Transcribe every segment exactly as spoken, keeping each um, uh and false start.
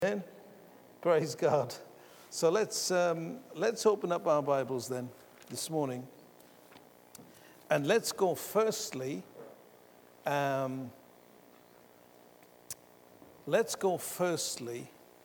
Amen. Praise God. So let's um, let's open up our Bibles then this morning, and let's go firstly. Um, let's go firstly.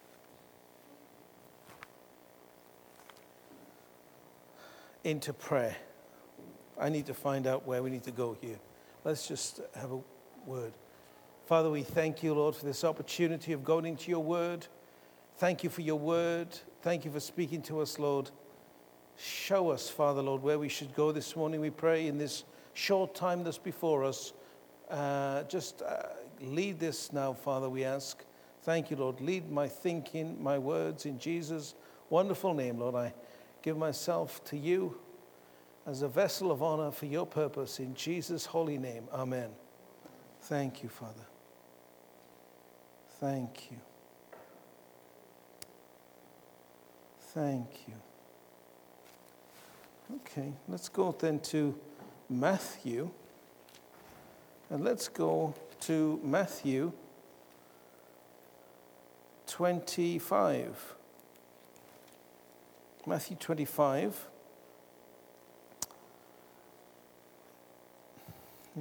Into prayer. I need to find out where we need to go here. Let's just have a word. Father, we thank you, Lord, for this opportunity of going into your word. Thank you for your word. Thank you for speaking to us, Lord. Show us, Father, Lord, where we should go this morning, we pray, in this short time that's before us. Uh, just uh, lead this now, Father, we ask. Thank you, Lord. Lead my thinking, my words in Jesus' wonderful name, Lord. I give myself to you as a vessel of honor for your purpose in Jesus' holy name. Amen. Thank you, Father. Thank you. Thank you. Okay, let's go then to Matthew. And let's go to Matthew twenty-five. Matthew twenty-five. Hmm.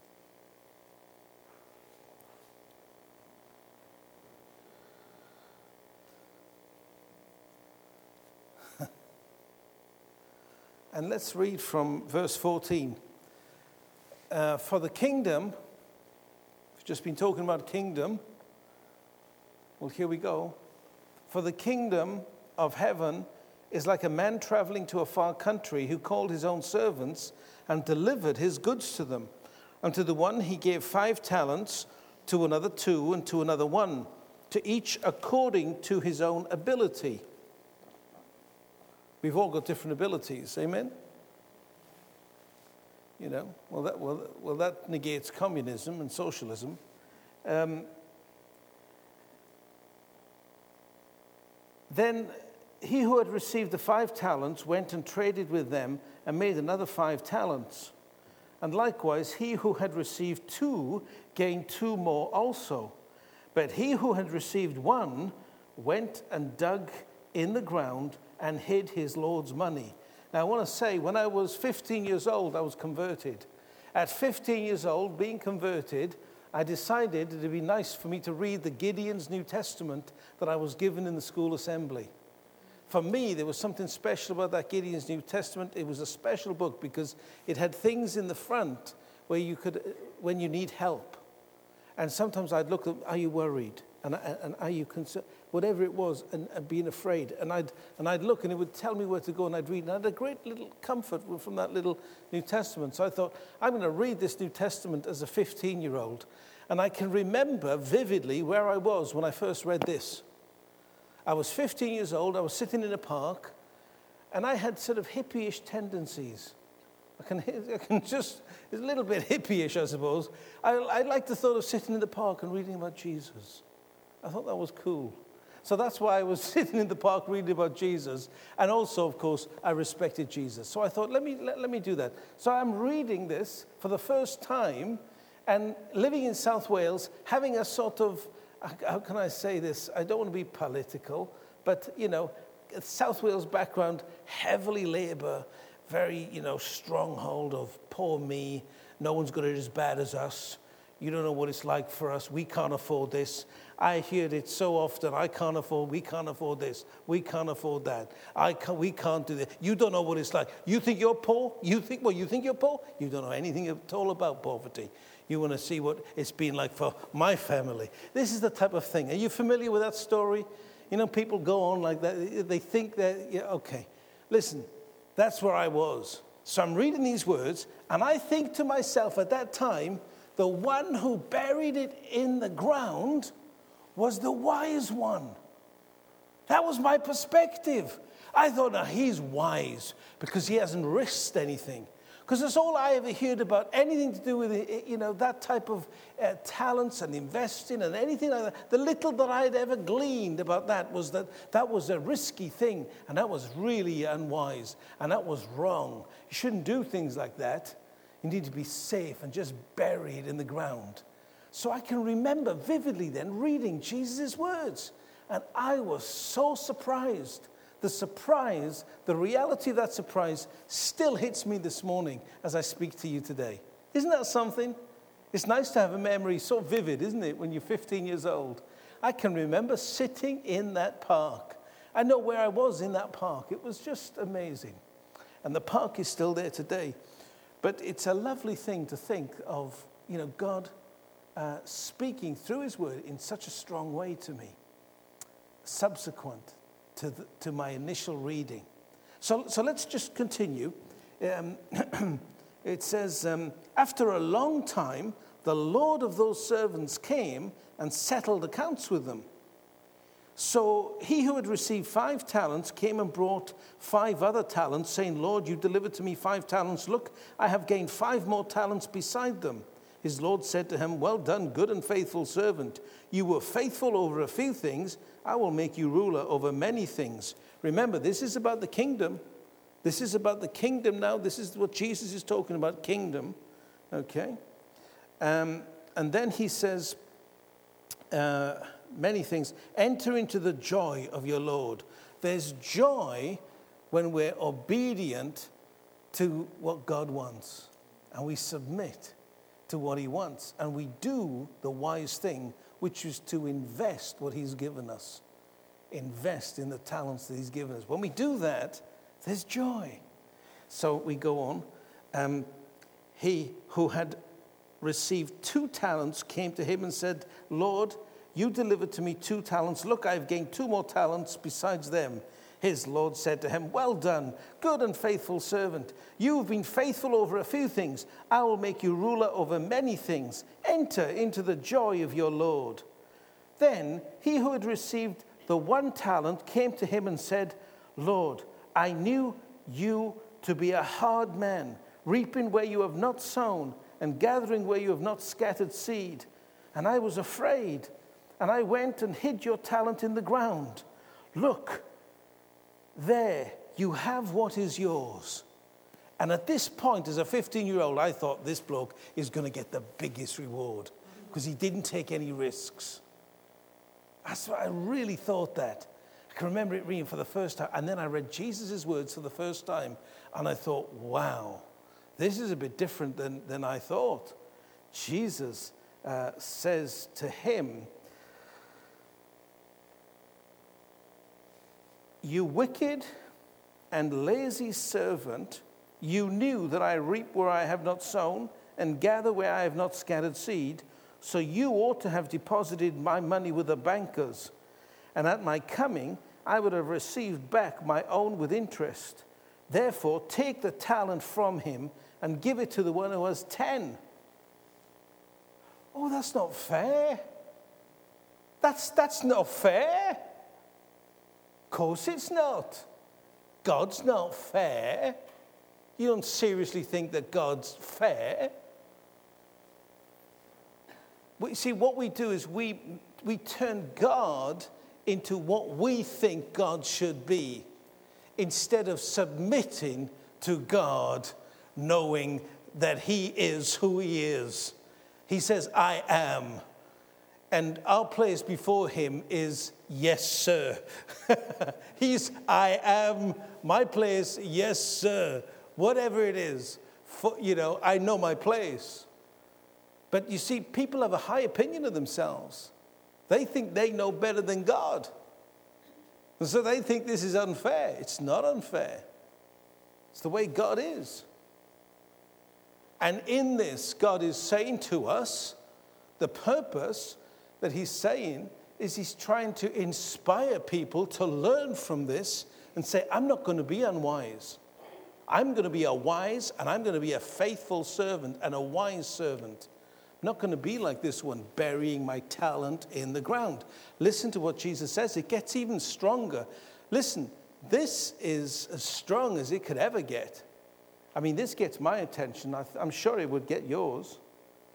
And let's read from verse fourteen. Uh, for the kingdom, we've just been talking about kingdom. Well, here we go. For the kingdom of heaven is like a man traveling to a far country who called his own servants and delivered his goods to them. And to the one he gave five talents, to another two, and to another one, to each according to his own ability. We've all got different abilities, amen? You know, well, that, well, well, that negates communism and socialism. Um, then he who had received the five talents went and traded with them and made another five talents. And likewise, he who had received two gained two more also. But he who had received one went and dug in the ground and hid his Lord's money. Now, I want to say, when I was fifteen years old, I was converted. At fifteen years old, being converted, I decided it would be nice for me to read the Gideon's New Testament that I was given in the school assembly. For me, there was something special about that Gideon's New Testament. It was a special book because it had things in the front where you could, when you need help. And sometimes I'd look at, are you worried? And, and are you concerned? Whatever it was, and, and being afraid. And I'd, and I'd look, and it would tell me where to go, and I'd read. And I had a great little comfort from that little New Testament. So I thought, I'm going to read this New Testament as a fifteen-year-old. And I can remember vividly where I was when I first read this. I was fifteen years old. I was sitting in a park, and I had sort of hippie-ish tendencies. I can, I can just, it's a little bit hippie-ish, I suppose. I, I like the thought of sitting in the park and reading about Jesus. I thought that was cool. So that's why I was sitting in the park reading about Jesus. And also, of course, I respected Jesus. So I thought, let me, let, let me do that. So I'm reading this for the first time and living in South Wales, having a sort of, how can I say this? I don't want to be political, but, you know, South Wales background, heavily Labour, very, you know, stronghold of poor me. No one's got it as bad as us. You don't know what it's like for us. We can't afford this. I hear it so often. I can't afford, we can't afford this. We can't afford that. I can't, we can't do that. You don't know what it's like. You think you're poor? You think, well, you think you're poor? You don't know anything at all about poverty. You want to see what it's been like for my family. This is the type of thing. Are you familiar with that story? You know, people go on like that. They think that, yeah, okay. Listen, that's where I was. So I'm reading these words, and I think to myself at that time, the one who buried it in the ground was the wise one. That was my perspective. I thought, now he's wise because he hasn't risked anything. Because that's all I ever heard about, anything to do with, you know, that type of uh, talents and investing and anything like that. The little that I'd ever gleaned about that was that that was a risky thing, and that was really unwise, and that was wrong. You shouldn't do things like that. You need to be safe and just buried in the ground. So I can remember vividly then reading Jesus' words. And I was so surprised. The surprise, the reality of that surprise still hits me this morning as I speak to you today. Isn't that something? It's nice to have a memory so vivid, isn't it, when you're fifteen years old? I can remember sitting in that park. I know where I was in that park. It was just amazing. And the park is still there today. But it's a lovely thing to think of, you know, God uh, speaking through his word in such a strong way to me, subsequent to, the, to my initial reading. So, so let's just continue. Um, it says, um, after a long time, the Lord of those servants came and settled accounts with them. So he who had received five talents came and brought five other talents, saying, Lord, you delivered to me five talents. Look, I have gained five more talents beside them. His Lord said to him, well done, good and faithful servant. You were faithful over a few things. I will make you ruler over many things. Remember, this is about the kingdom. This is about the kingdom now. This is what Jesus is talking about, kingdom. Okay? Um, and then he says, uh, many things. Enter into the joy of your Lord. There's joy when we're obedient to what God wants. And we submit to what he wants. And we do the wise thing, which is to invest what he's given us. Invest in the talents that he's given us. When we do that, there's joy. So we go on. Um, he who had received two talents came to him and said, Lord, you delivered to me two talents. Look, I've gained two more talents besides them. His Lord said to him, well done, good and faithful servant. You have been faithful over a few things. I will make you ruler over many things. Enter into the joy of your Lord. Then he who had received the one talent came to him and said, Lord, I knew you to be a hard man, reaping where you have not sown and gathering where you have not scattered seed. And I was afraid, and I went and hid your talent in the ground. Look, there you have what is yours. And at this point, as a fifteen-year-old, I thought this bloke is going to get the biggest reward because he didn't take any risks. That's what I really thought that. I can remember it reading for the first time, and then I read Jesus' words for the first time, and I thought, wow, this is a bit different than, than I thought. Jesus uh, says to him, you wicked and lazy servant, you knew that I reap where I have not sown and gather where I have not scattered seed, so you ought to have deposited my money with the bankers, and at my coming I would have received back my own with interest. Therefore, take the talent from him and give it to the one who has ten. Oh, that's not fair. That's, that's not fair. Of course it's not. God's not fair. You don't seriously think that God's fair. We, see, what we do is we, we turn God into what we think God should be, instead of submitting to God, knowing that he is who he is. He says, I am. And our place before him is, yes, sir. He's, I am. My place, yes, sir. Whatever it is, for, you know, I know my place. But you see, people have a high opinion of themselves. They think they know better than God. And so they think this is unfair. It's not unfair. It's the way God is. And in this, God is saying to us, the purpose that he's saying is he's trying to inspire people to learn from this and say, I'm not going to be unwise. I'm going to be a wise and I'm going to be a faithful servant and a wise servant. I'm not going to be like this one, burying my talent in the ground. Listen to what Jesus says. It gets even stronger. Listen, this is as strong as it could ever get. I mean, this gets my attention. I th- I'm sure it would get yours.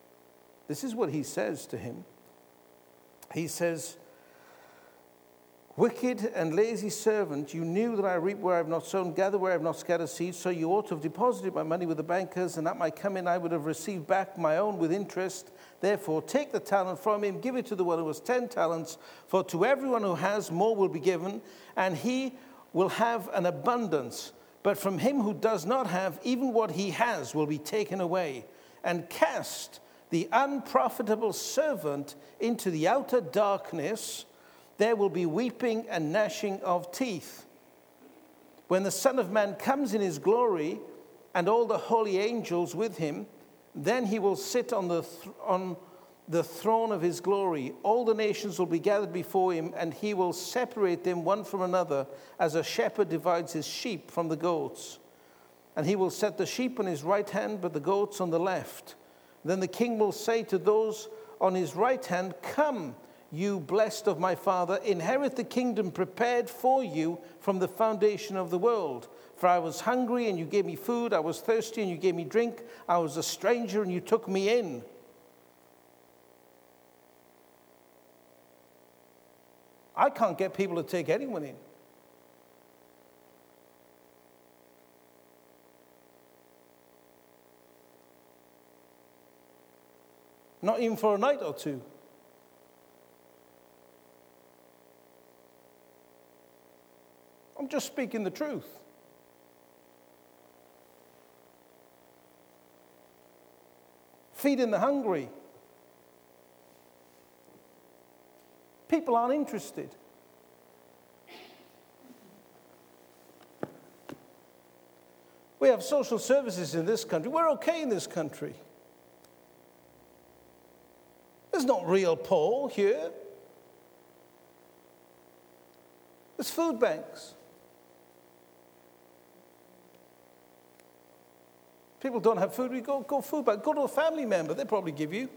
This is what he says to him. He says, Wicked and lazy servant, you knew that I reap where I have not sown, gather where I have not scattered seed, so you ought to have deposited my money with the bankers, and at my coming I would have received back my own with interest. Therefore, take the talent from him, give it to the one who has ten talents, for to everyone who has, more will be given, and he will have an abundance. But from him who does not have, even what he has will be taken away. And cast the unprofitable servant into the outer darkness. There will be weeping and gnashing of teeth. When the Son of Man comes in his glory, and all the holy angels with him, then he will sit on the, th- on the throne of his glory. All the nations will be gathered before him, and he will separate them one from another, as a shepherd divides his sheep from the goats. And he will set the sheep on his right hand, but the goats on the left. Then the king will say to those on his right hand, "Come, you blessed of my Father, inherit the kingdom prepared for you from the foundation of the world. For I was hungry, and you gave me food. I was thirsty, and you gave me drink. I was a stranger, and you took me in." I can't get people to take anyone in. Not even for a night or two. I'm just speaking the truth. Feeding the hungry. People aren't interested. We have social services in this country. We're okay in this country. There's not real poor here. There's food banks. People don't have food, we go, go food bank. Go to a family member, they'll probably give you.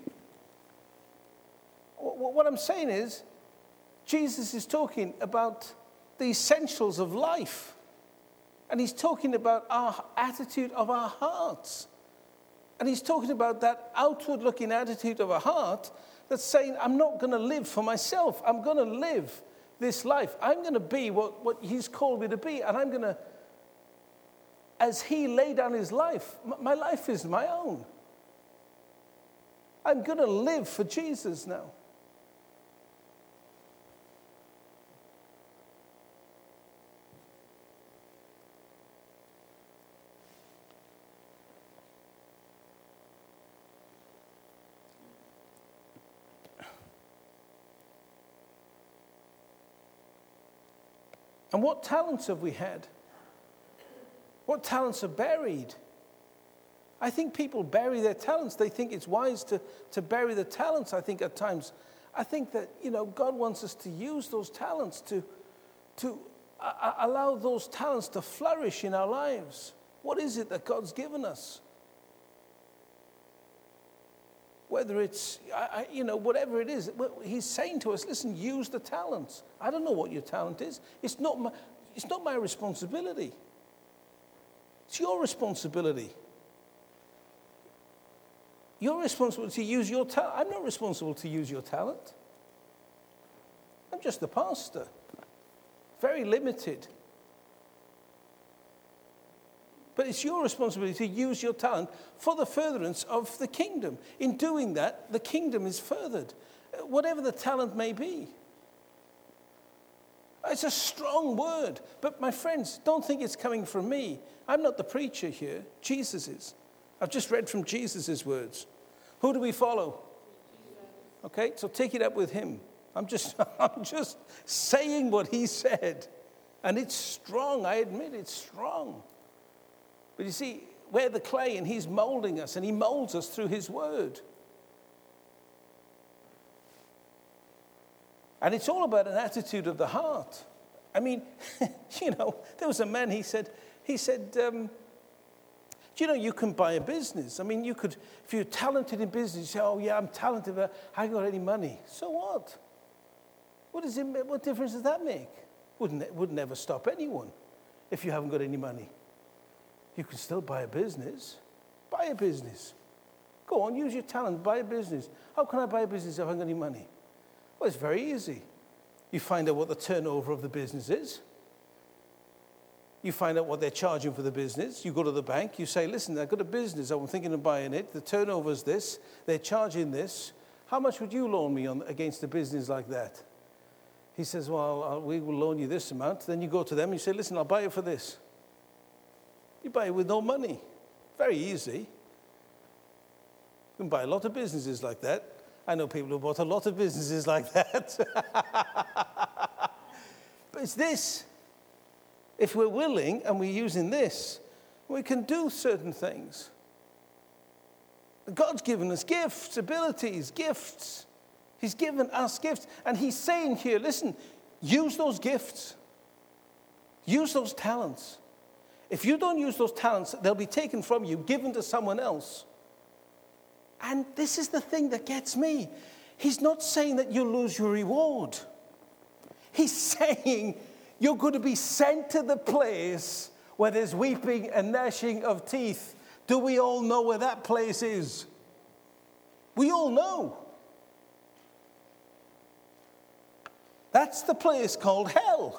What I'm saying is, Jesus is talking about the essentials of life. And he's talking about our attitude of our hearts. And he's talking about that outward-looking attitude of a heart that's saying, I'm not going to live for myself. I'm going to live this life. I'm going to be what, what he's called me to be. And I'm going to, as he laid down his life, my life is my own. I'm going to live for Jesus now. And what talents have we had? What talents are buried? I think people bury their talents. They think it's wise to, to bury the talents, I think, at times. I think that, you know, God wants us to use those talents to, to uh, allow those talents to flourish in our lives. What is it that God's given us? Whether it's, I, I, you know, whatever it is, he's saying to us, listen, use the talents. I don't know what your talent is. It's not my, it's not my responsibility. It's your responsibility. You're responsible to use your talent. I'm not responsible to use your talent. I'm just the pastor. Very limited. But it's your responsibility to use your talent for the furtherance of the kingdom. In doing that, the kingdom is furthered, whatever the talent may be. It's a strong word. But my friends, don't think it's coming from me. I'm not the preacher here. Jesus is. I've just read from Jesus' words. Who do we follow? Okay, so take it up with him. I'm just, I'm just saying what he said. And it's strong. I admit it's strong. But you see, we're the clay and he's molding us, and he molds us through his word. And it's all about an attitude of the heart. I mean, you know, there was a man, he said, he said, um, do you know you can buy a business? I mean, you could, if you're talented in business, you say, oh yeah, I'm talented, but I haven't got any money. So what? What does it, what difference does that make? Wouldn't, it would never stop anyone if you haven't got any money. You can still buy a business. Buy a business. Go on, use your talent, buy a business. How can I buy a business if I haven't got any money? Well, it's very easy. You find out what the turnover of the business is. You find out what they're charging for the business. You go to the bank. You say, listen, I've got a business. I'm thinking of buying it. The turnover's this. They're charging this. How much would you loan me on against a business like that? He says, well, I'll, we will loan you this amount. Then you go to them and you say, listen, I'll buy it for this. You buy it with no money. Very easy. You can buy a lot of businesses like that. I know people who bought a lot of businesses like that. But it's this. If we're willing and we're using this, we can do certain things. God's given us gifts, abilities, gifts. He's given us gifts. And he's saying here, listen, use those gifts. Use those talents. If you don't use those talents, they'll be taken from you, given to someone else. And this is the thing that gets me. He's not saying that you'll lose your reward. He's saying you're going to be sent to the place where there's weeping and gnashing of teeth. Do we all know where that place is? We all know. That's the place called hell.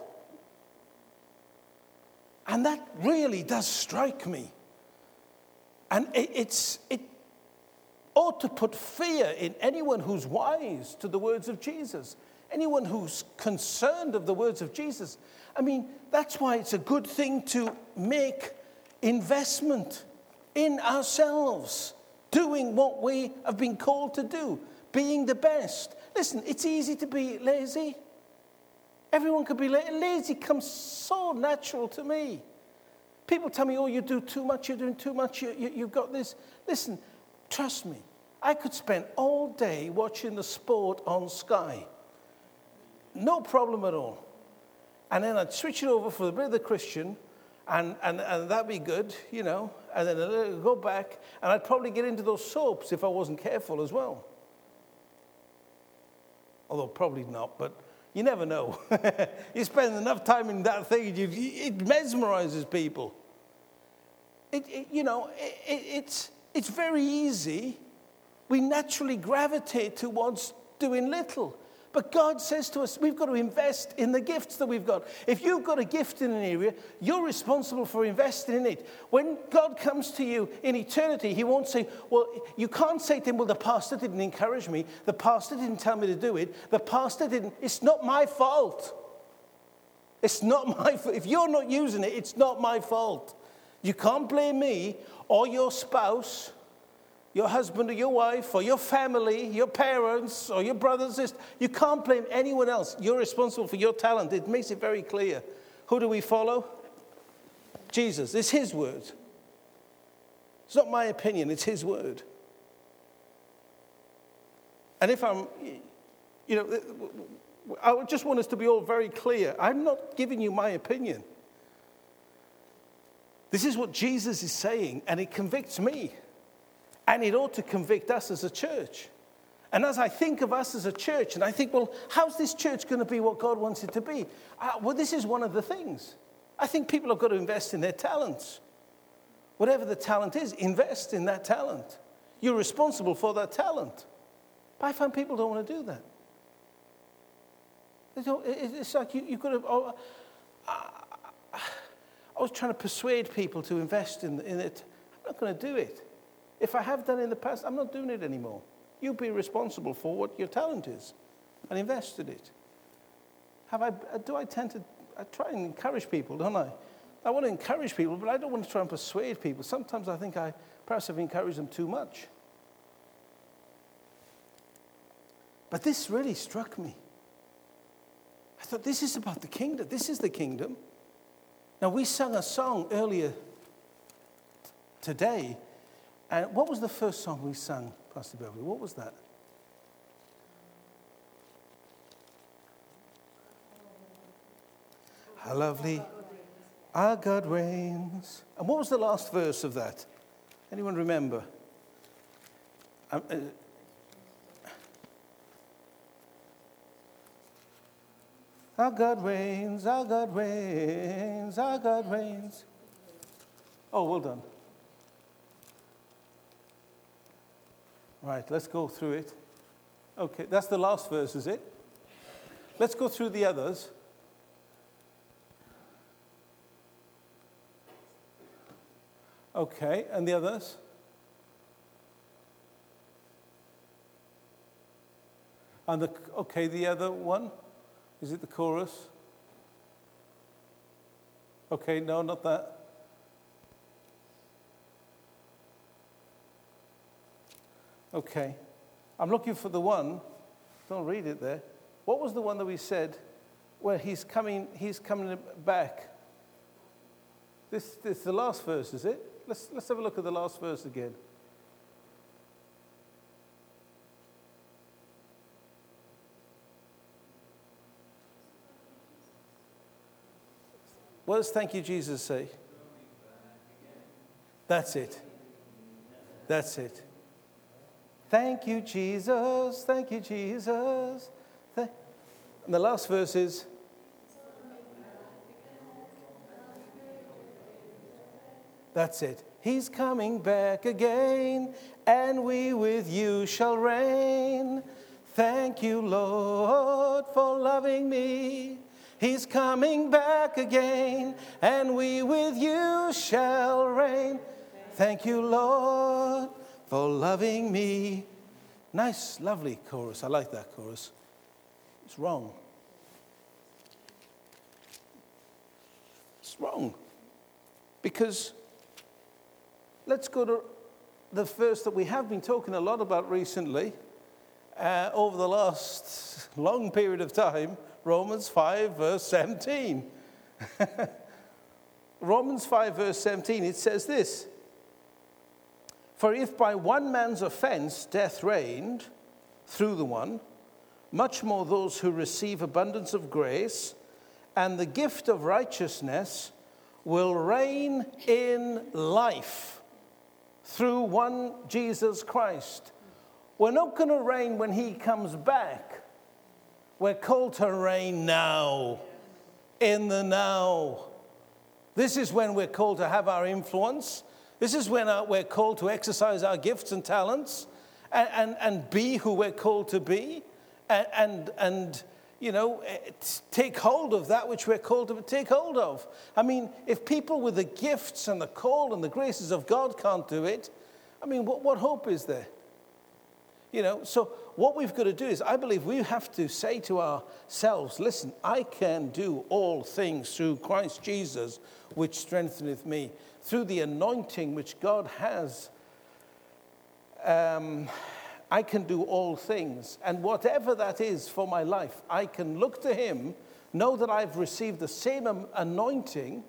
And that really does strike me. And it, it's, it ought to put fear in anyone who's wise to the words of Jesus. Anyone who's concerned of the words of Jesus. I mean, that's why it's a good thing to make investment in ourselves, doing what we have been called to do, being the best. Listen, it's easy to be lazy. Everyone could be lazy. Lazy comes so natural to me. People tell me, oh, you do too much, you're doing too much, you, you, you've got this. Listen, trust me, I could spend all day watching the sport on Sky. No problem at all. And then I'd switch it over for a bit of the Christian, and, and, and that'd be good, you know. And then I'd go back, and I'd probably get into those soaps if I wasn't careful as well. Although probably not, but you never know. You spend enough time in that thing, you, it mesmerizes people. It, it, you know, it, it, it's, it's very easy. We naturally gravitate towards doing little. But God says to us, we've got to invest in the gifts that we've got. If you've got a gift in an area, you're responsible for investing in it. When God comes to you in eternity, he won't say, well, you can't say to him, well, the pastor didn't encourage me. The pastor didn't tell me to do it. The pastor didn't. It's not my fault. It's not my fault. If you're not using it, it's not my fault. You can't blame me or your spouse, your husband or your wife or your family, your parents or your brothers, sisters. You can't blame anyone else. You're responsible for your talent. It makes it very clear. Who do we follow? Jesus. It's his word. It's not my opinion. It's his word. And if I'm, you know, I just want us to be all very clear. I'm not giving you my opinion. This is what Jesus is saying, and it convicts me. And it ought to convict us as a church. And as I think of us as a church, and I think, well, how's this church going to be what God wants it to be? Uh, well, this is one of the things. I think people have got to invest in their talents. Whatever the talent is, invest in that talent. You're responsible for that talent. But I find people don't want to do that. They don't, it's like you, you've got to... Oh, I, I was trying to persuade people to invest in, in it. I'm not going to do it. If I have done it in the past, I'm not doing it anymore. You be responsible for what your talent is and invest in it. Have I, do I tend to, I try and encourage people, don't I? I want to encourage people, but I don't want to try and persuade people. Sometimes I think I perhaps have encouraged them too much. But this really struck me. I thought, this is about the kingdom. This is the kingdom. Now, we sang a song earlier t- today. And what was the first song we sang, Pastor Beverly? What was that? How lovely our God reigns. And what was the last verse of that? Anyone remember? Um, uh, our God reigns, our God reigns, our God reigns. Oh, well done. Right, let's go through it. Okay, that's the last verse, is it? Let's go through the others. Okay, and the others? And the, okay, the other one? Is it the chorus? Okay, no, not that. Okay. I'm looking for the one. Don't read it there. What was the one that we said where he's coming, he's coming back? This, this is the last verse, is it? Let's, let's have a look at the last verse again. What does thank you, Jesus say? That's it. That's it. Thank you, Jesus. Thank you, Jesus. Th- and the last verse is, that's it. He's coming back again, and we with you shall reign. Thank you, Lord, for loving me. He's coming back again, and we with you shall reign. Thank you, Lord, for loving me. Nice, lovely chorus. I like that chorus. It's wrong. It's wrong. Because let's go to the verse that we have been talking a lot about recently, uh, over the last long period of time, Romans five, verse seventeen. Romans five, verse seventeen, it says this. For if by one man's offense death reigned through the one, much more those who receive abundance of grace and the gift of righteousness will reign in life through one Jesus Christ. We're not going to reign when he comes back. We're called to reign now, in the now. This is when we're called to have our influence. This is when we're called to exercise our gifts and talents and, and, and be who we're called to be and, and, and, you know, take hold of that which we're called to take hold of. I mean, if people with the gifts and the call and the graces of God can't do it, I mean, what, what hope is there? You know, so what we've got to do is, I believe we have to say to ourselves, listen, I can do all things through Christ Jesus, which strengtheneth me. Through the anointing which God has, um, I can do all things. And whatever that is for my life, I can look to him, know that I've received the same anointing.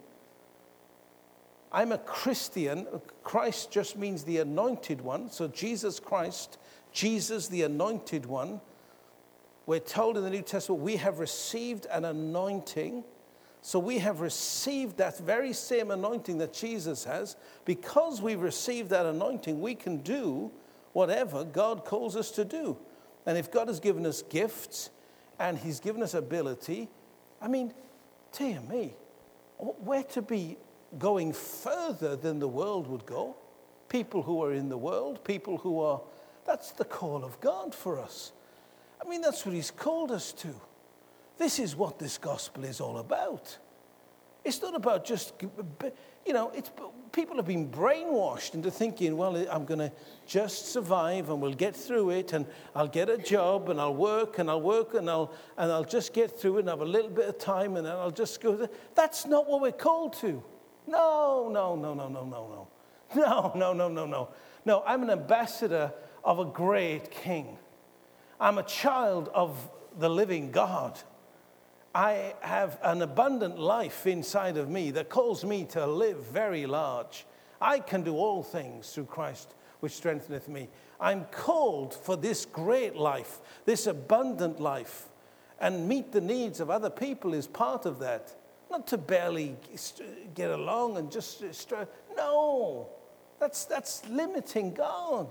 I'm a Christian. Christ just means the anointed one. So Jesus Christ, Jesus the anointed one. We're told in the New Testament, we have received an anointing. So we have received that very same anointing that Jesus has. Because we've received that anointing, we can do whatever God calls us to do. And if God has given us gifts and he's given us ability, I mean, dear me, we're to be going further than the world would go. People who are in the world, people who are, that's the call of God for us. I mean, that's what he's called us to. This is what this gospel is all about. It's not about just, you know, it's, people have been brainwashed into thinking, well, I'm going to just survive and we'll get through it and I'll get a job and I'll work and I'll work and I'll, and I'll just get through it and have a little bit of time and then I'll just go there. That's not what we're called to. No, no, no, no, no, no, no. No, no, no, no, no. No, I'm an ambassador of a great king. I'm a child of the living God. I have an abundant life inside of me that calls me to live very large. I can do all things through Christ, which strengtheneth me. I'm called for this great life, this abundant life, and meet the needs of other people is part of that. Not to barely get along and just, no, that's, that's limiting God.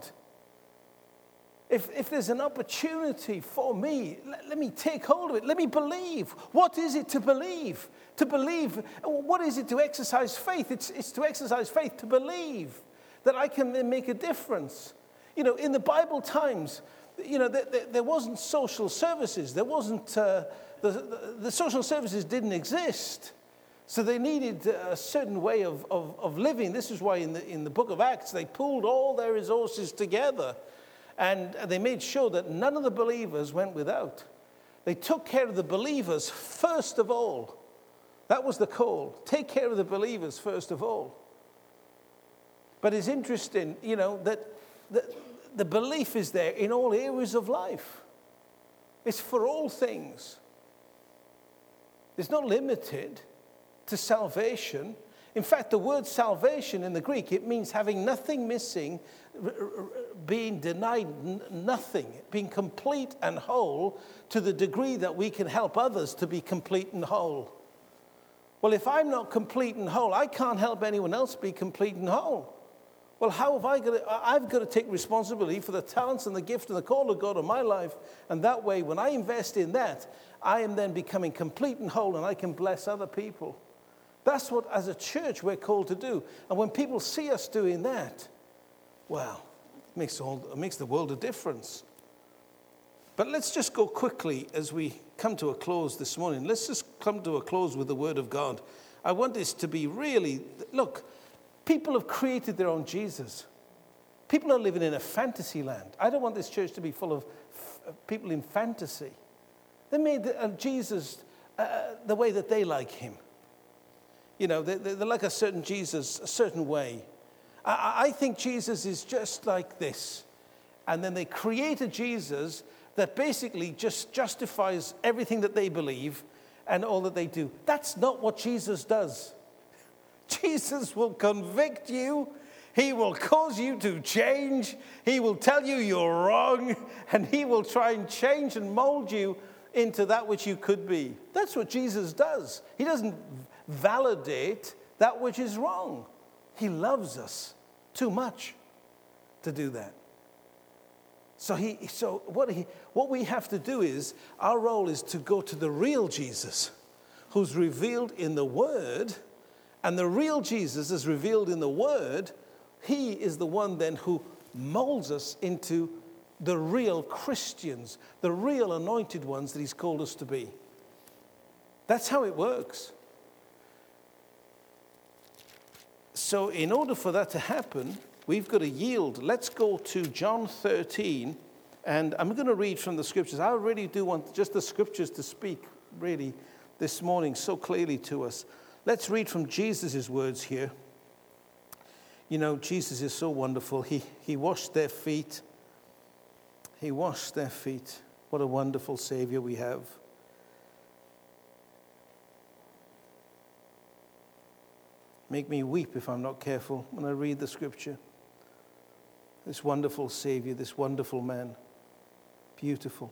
If, if there's an opportunity for me, let, let me take hold of it. Let me believe. What is it to believe? To believe, what is it to exercise faith? It's, it's to exercise faith, to believe that I can make a difference. You know, in the Bible times, you know, there, there, there wasn't social services. There wasn't, uh, the, the, the social services didn't exist. So they needed a certain way of, of, of living. This is why in the, in the book of Acts, they pulled all their resources together. And they made sure that none of the believers went without. They took care of the believers first of all. That was the call. Take care of the believers first of all. But it's interesting, you know, that the, the belief is there in all areas of life. It's for all things. It's not limited to salvation. In fact, the word salvation in the Greek, it means having nothing missing, being denied nothing, being complete and whole to the degree that we can help others to be complete and whole. Well, if I'm not complete and whole, I can't help anyone else be complete and whole. Well, how have I got to, I've got to take responsibility for the talents and the gift and the call of God on my life. And that way, when I invest in that, I am then becoming complete and whole and I can bless other people. That's what, as a church, we're called to do. And when people see us doing that, well, it makes, all, it makes the world a difference. But let's just go quickly as we come to a close this morning. Let's just come to a close with the Word of God. I want this to be really, look, people have created their own Jesus. People are living in a fantasy land. I don't want this church to be full of f- people in fantasy. They made uh, Jesus uh, the way that they like him. You know, they, they like a certain Jesus, a certain way. I, I think Jesus is just like this. And then they create a Jesus that basically just justifies everything that they believe and all that they do. That's not what Jesus does. Jesus will convict you. He will cause you to change. He will tell you you're wrong. And he will try and change and mold you into that which you could be. That's what Jesus does. He doesn't validate that which is wrong. He loves us too much to do that. So he, so what he, what we have to do is, our role is to go to the real Jesus, who's revealed in the Word, and the real Jesus is revealed in the Word. He is the one then who molds us into the real Christians, the real anointed ones that he's called us to be. That's how it works. So in order for that to happen, we've got to yield. Let's go to John thirteen, and I'm going to read from the scriptures. I really do want just the scriptures to speak, really, this morning so clearly to us. Let's read from Jesus' words here. You know, Jesus is so wonderful. He, he washed their feet. He washed their feet. What a wonderful Savior we have. Make me weep if I'm not careful when I read the scripture. This wonderful Savior, this wonderful man. Beautiful.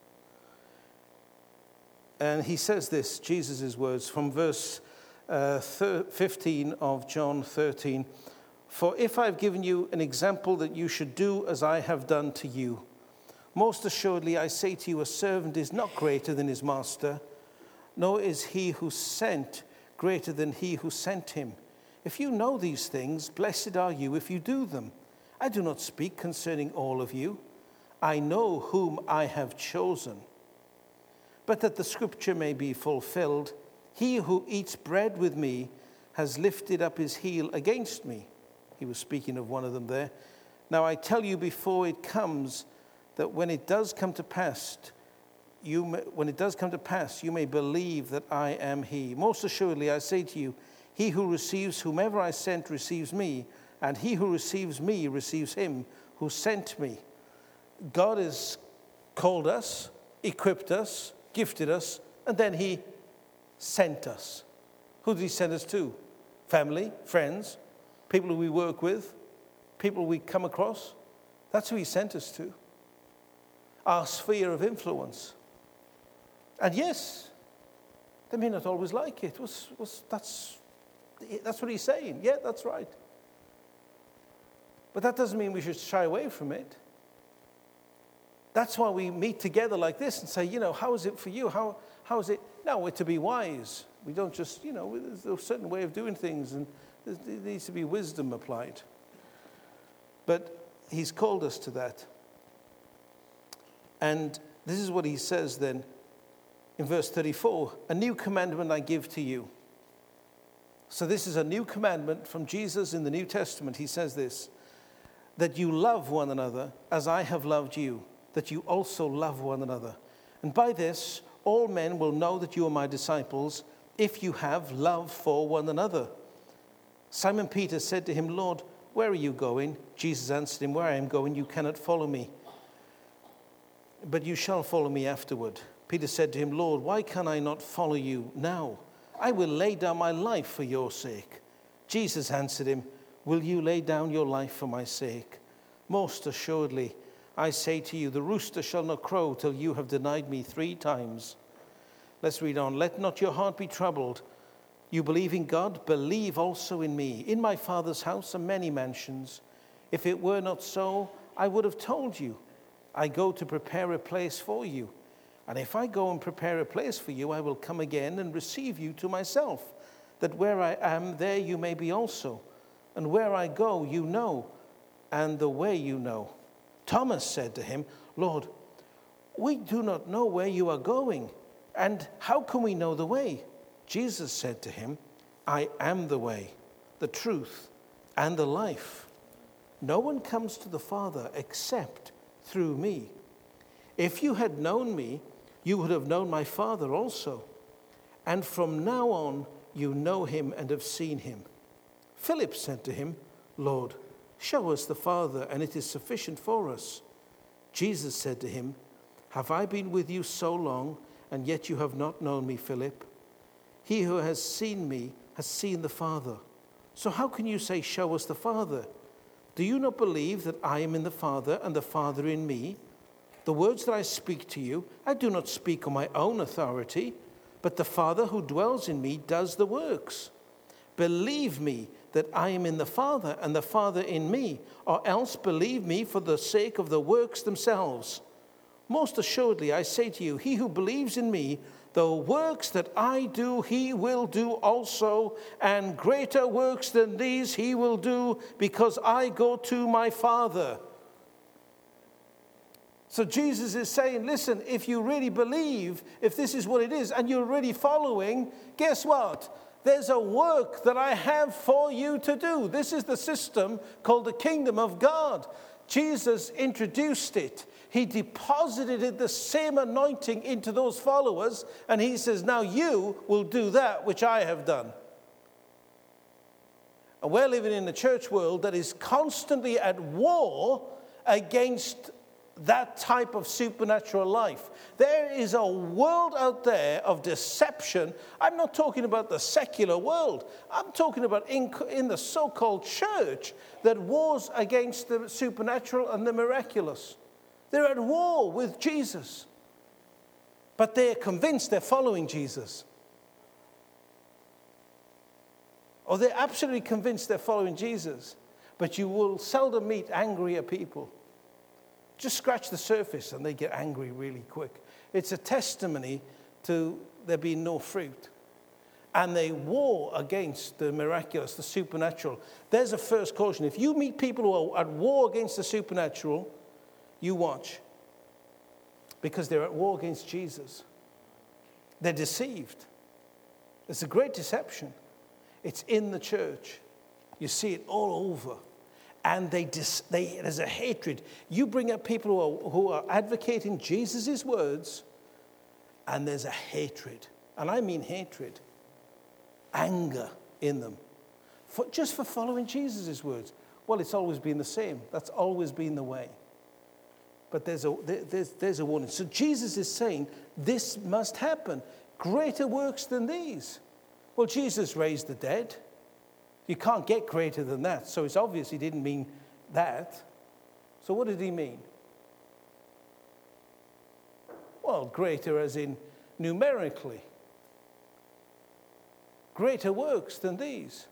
And he says this, Jesus' words, from verse uh, fifteen of John thirteen. For if I've given you an example that you should do as I have done to you, most assuredly I say to you, a servant is not greater than his master, nor is he who sent greater than he who sent him. If you know these things, blessed are you if you do them. I do not speak concerning all of you. I know whom I have chosen. But that the scripture may be fulfilled, he who eats bread with me has lifted up his heel against me. He was speaking of one of them there. Now I tell you before it comes, that when it does come to pass, you may, when it does come to pass, you may believe that I am he. Most assuredly I say to you, he who receives whomever I sent receives me, and he who receives me receives him who sent me. God has called us, equipped us, gifted us, and then he sent us. Who did he send us to? Family, friends, people who we work with, people we come across. That's who he sent us to. Our sphere of influence. And yes, they may not always like it. Was, was, that's, that's what he's saying. Yeah, that's right. But that doesn't mean we should shy away from it. That's why we meet together like this and say, you know, how is it for you? How, how is it? No, we're to be wise. We don't just, you know, there's a certain way of doing things, and there needs to be wisdom applied. But he's called us to that. And this is what he says then in verse thirty-four. A new commandment I give to you. So this is a new commandment from Jesus in the New Testament. He says this, that you love one another as I have loved you, that you also love one another. And by this, all men will know that you are my disciples, if you have love for one another. Simon Peter said to him, Lord, where are you going? Jesus answered him, where I am going, you cannot follow me, but you shall follow me afterward. Peter said to him, Lord, why can I not follow you now? I will lay down my life for your sake. Jesus answered him, will you lay down your life for my sake? Most assuredly, I say to you, the rooster shall not crow till you have denied me three times. Let's read on. Let not your heart be troubled. You believe in God, believe also in me. In my Father's house are many mansions. If it were not so, I would have told you. I go to prepare a place for you. And if I go and prepare a place for you, I will come again and receive you to myself, that where I am, there you may be also. And where I go, you know, and the way you know. Thomas said to him, Lord, we do not know where you are going, and how can we know the way? Jesus said to him, I am the way, the truth, and the life. No one comes to the Father except through me. If you had known me, you would have known my Father also. And from now on, you know him and have seen him. Philip said to him, Lord, show us the Father, and it is sufficient for us. Jesus said to him, have I been with you so long, and yet you have not known me, Philip? He who has seen me has seen the Father. So how can you say, show us the Father? Do you not believe that I am in the Father, and the Father in me? The words that I speak to you, I do not speak on my own authority, but the Father who dwells in me does the works. Believe me that I am in the Father and the Father in me, or else believe me for the sake of the works themselves. Most assuredly, I say to you, he who believes in me, the works that I do, he will do also, and greater works than these he will do, because I go to my Father. So Jesus is saying, listen, if you really believe, if this is what it is, and you're really following, guess what? There's a work that I have for you to do. This is the system called the kingdom of God. Jesus introduced it. He deposited the same anointing into those followers, and he says, now you will do that which I have done. And we're living in a church world that is constantly at war against that type of supernatural life. There is a world out there of deception. I'm not talking about the secular world. I'm talking about in, in the so-called church that wars against the supernatural and the miraculous. They're at war with Jesus. But they're convinced they're following Jesus. Or they're absolutely convinced they're following Jesus. But you will seldom meet angrier people. Just scratch the surface and they get angry really quick. It's a testimony to there being no fruit. And they war against the miraculous, the supernatural. There's a first caution. If you meet people who are at war against the supernatural, you watch. Because they're at war against Jesus. They're deceived. It's a great deception. It's in the church. You see it all over. And they, dis, they there's a hatred. You bring up people who are, who are advocating Jesus' words, and there's a hatred. And I mean hatred. Anger in them. For, just for following Jesus' words. Well, it's always been the same. That's always been the way. But there's a, there, there's, there's a warning. So Jesus is saying, this must happen. Greater works than these. Well, Jesus raised the dead. You can't get greater than that. So it's obvious he didn't mean that. So what did he mean? Well, greater as in numerically. Greater works than these.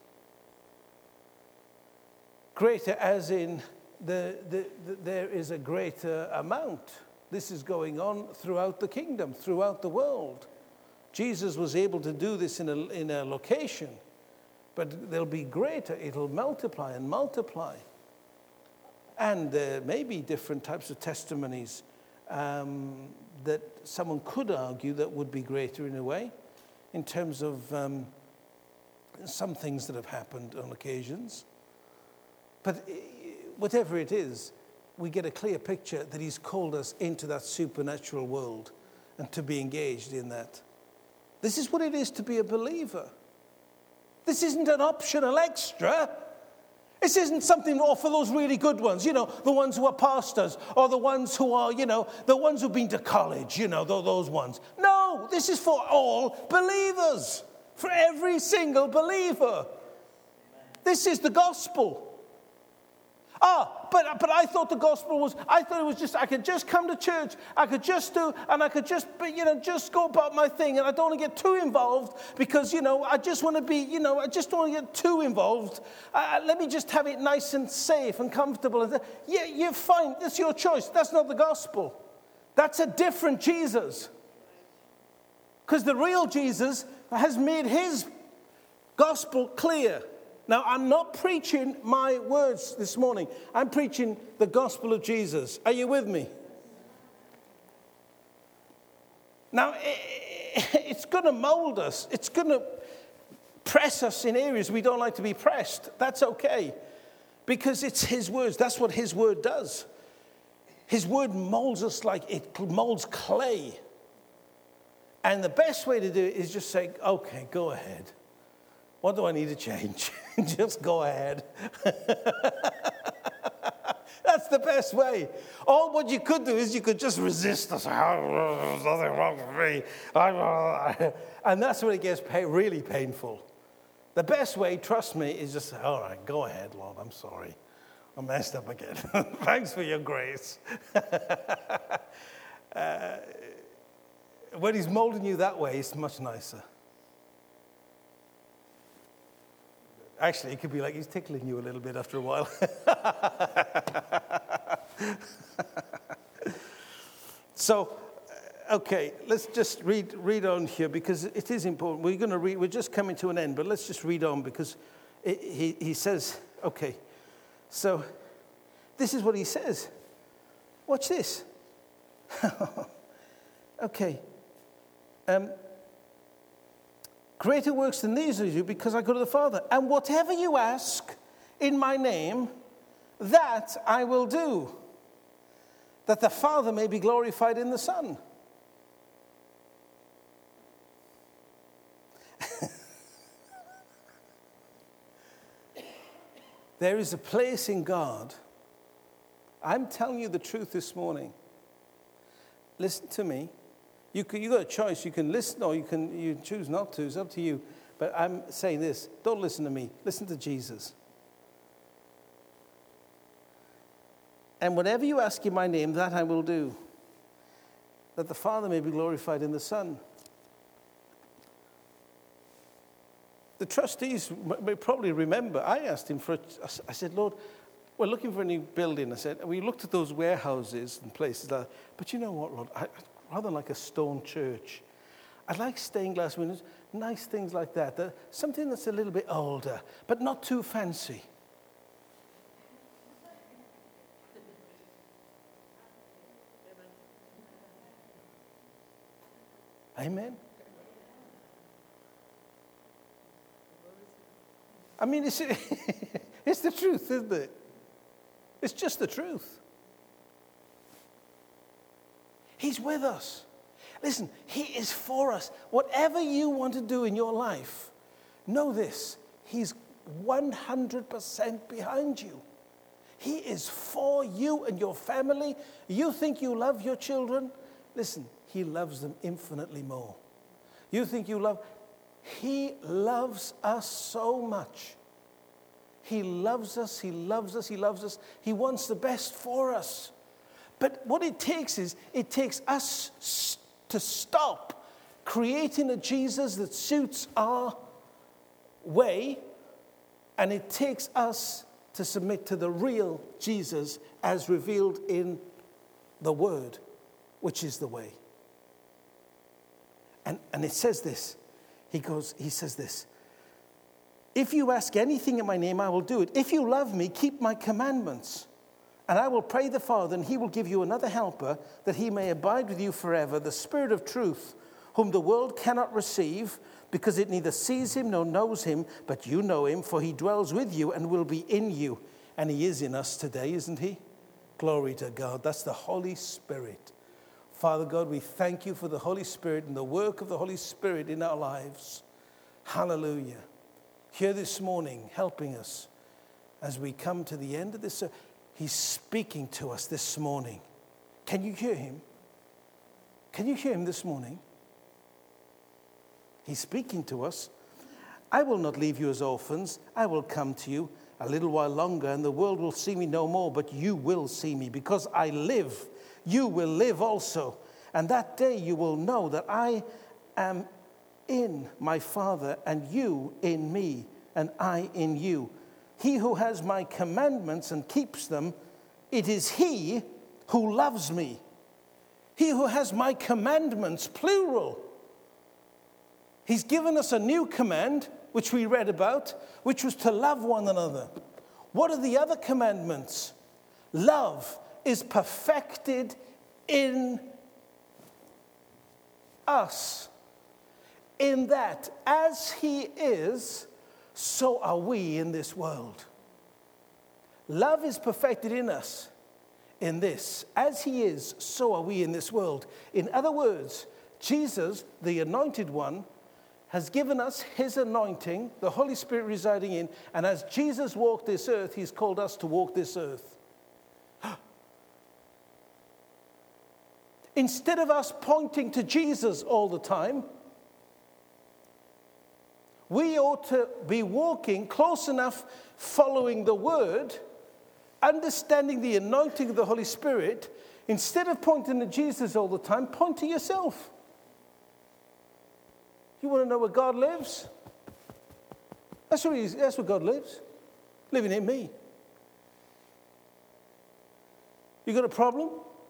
Greater as in the, the, the, there is a greater amount. This is going on throughout the kingdom, throughout the world. Jesus was able to do this in a, in a location. But they'll be greater. It'll multiply and multiply. And there may be different types of testimonies um, that someone could argue that would be greater in a way, in terms of um, some things that have happened on occasions. But whatever it is, we get a clear picture that he's called us into that supernatural world and to be engaged in that. This is what it is to be a believer. This isn't an optional extra. This isn't something oh, for those really good ones, you know, the ones who are pastors or the ones who are, you know, the ones who've been to college, you know, those ones. No, this is for all believers, for every single believer. This is the gospel. Ah, but but I thought the gospel was, I thought it was just, I could just come to church, I could just do, and I could just, you know, just go about my thing, and I don't want to get too involved because, you know, I just want to be, you know, I just don't want to get too involved. Uh, let me just have it nice and safe and comfortable. And yeah, you're fine. That's your choice. That's not the gospel. That's a different Jesus. Because the real Jesus has made his gospel clear. Now, I'm not preaching my words this morning. I'm preaching the gospel of Jesus. Are you with me? Now, it's going to mold us. It's going to press us in areas we don't like to be pressed. That's okay. Because it's his words. That's what his word does. His word molds us like it molds clay. And the best way to do it is just say, okay, go ahead. What do I need to change? Just go ahead. That's the best way. All what you could do is you could just resist us. There's nothing wrong with me. And that's when it gets pay, really painful. The best way, trust me, is just, all right, go ahead, Lord. I'm sorry. I messed up again. Thanks for your grace. uh, when he's molding you that way, it's much nicer. Actually, it could be like he's tickling you a little bit after a while. So, okay, let's just read read on here because it is important. We're going to read. We're just coming to an end, but let's just read on because it, he he says, okay. So, this is what he says. Watch this. Okay. Um. Greater works than these do you because I go to the Father. And whatever you ask in my name, that I will do, that the Father may be glorified in the Son. There is a place in God. I'm telling you the truth this morning. Listen to me. You can, you got a choice. You can listen or you can you choose not to. It's up to you. But I'm saying this. Don't listen to me. Listen to Jesus. And whatever you ask in my name, that I will do, that the Father may be glorified in the Son. The trustees may probably remember, I asked him for, a, I said, Lord, we're looking for a new building. I said, we looked at those warehouses and places like that. But you know what, Lord? I, rather than like a stone church, I'd like stained glass windows, nice things like that. that. Something that's a little bit older, but not too fancy. Amen. I mean, it's, it's the truth, isn't it? It's just the truth. He's with us. Listen, he is for us. Whatever you want to do in your life, know this. He's one hundred percent behind you. He is for you and your family. You think you love your children? Listen, he loves them infinitely more. You think you love... He loves us so much. He loves us, he loves us, he loves us. He wants the best for us. But what it takes is, it takes us to stop creating a Jesus that suits our way, and it takes us to submit to the real Jesus as revealed in the Word, which is the way. And, and it says this. He goes, he says this. If you ask anything in my name, I will do it. If you love me, keep my commandments. And I will pray the Father, and he will give you another helper, that he may abide with you forever, the Spirit of truth, whom the world cannot receive, because it neither sees him nor knows him, but you know him, for he dwells with you and will be in you. And he is in us today, isn't he? Glory to God. That's the Holy Spirit. Father God, we thank you for the Holy Spirit and the work of the Holy Spirit in our lives. Hallelujah. Here this morning, helping us as we come to the end of this. He's speaking to us this morning. Can you hear him? Can you hear him this morning? He's speaking to us. I will not leave you as orphans. I will come to you a little while longer, and the world will see me no more, but you will see me. Because I live, you will live also. And that day you will know that I am in my Father, and you in me, and I in you. He who has my commandments and keeps them, it is he who loves me. He who has my commandments, plural. He's given us a new command, which we read about, which was to love one another. What are the other commandments? Love is perfected in us. In that, as he is, so are we in this world. Love is perfected in us. In this, as he is, so are we in this world. In other words, Jesus, the anointed one, has given us his anointing, the Holy Spirit residing in, and as Jesus walked this earth, he's called us to walk this earth. Instead of us pointing to Jesus all the time, we ought to be walking close enough, following the word, understanding the anointing of the Holy Spirit. Instead of pointing to Jesus all the time, point to yourself. You want to know where God lives? That's where, he's, that's where God lives, living in me. You got a problem?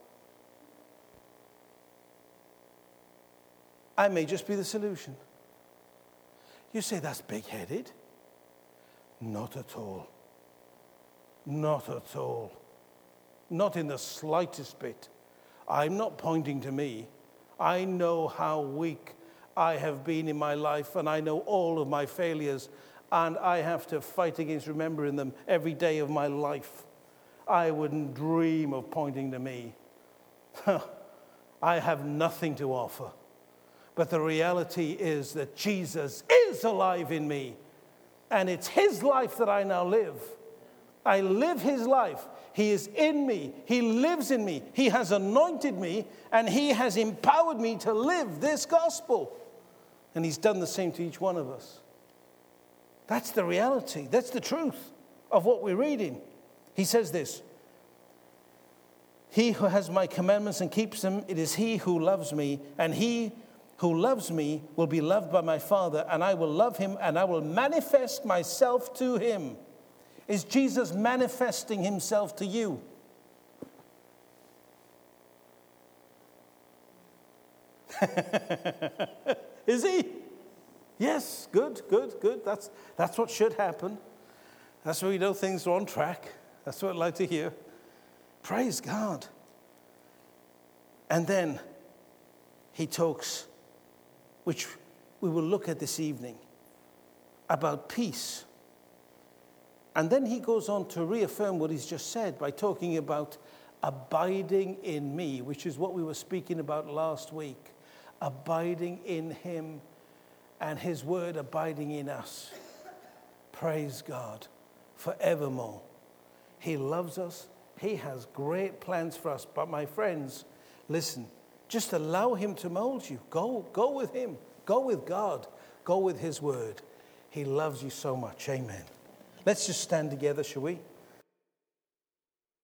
I may just be the solution. You say, that's big-headed. Not at all. Not at all. Not in the slightest bit. I'm not pointing to me. I know how weak I have been in my life, and I know all of my failures, and I have to fight against remembering them every day of my life. I wouldn't dream of pointing to me. I have nothing to offer. But the reality is that Jesus is alive in me, and it's his life that I now live. I live his life. He is in me. He lives in me. He has anointed me, and he has empowered me to live this gospel. And he's done the same to each one of us. That's the reality. That's the truth of what we're reading. He says this: he who has my commandments and keeps them, it is he who loves me, and he who loves me will be loved by my Father, and I will love him, and I will manifest myself to him. Is Jesus manifesting himself to you? Is he? Yes, good, good, good. That's, that's what should happen. That's where we know things are on track. That's what I'd like to hear. Praise God. And then he talks, which we will look at this evening, about peace. And then he goes on to reaffirm what he's just said by talking about abiding in me, which is what we were speaking about last week. Abiding in him and his word abiding in us. Praise God forevermore. He loves us. He has great plans for us. But my friends, listen, just allow him to mold you. Go, go with him. Go with God. Go with his word. He loves you so much. Amen. Let's just stand together, shall we?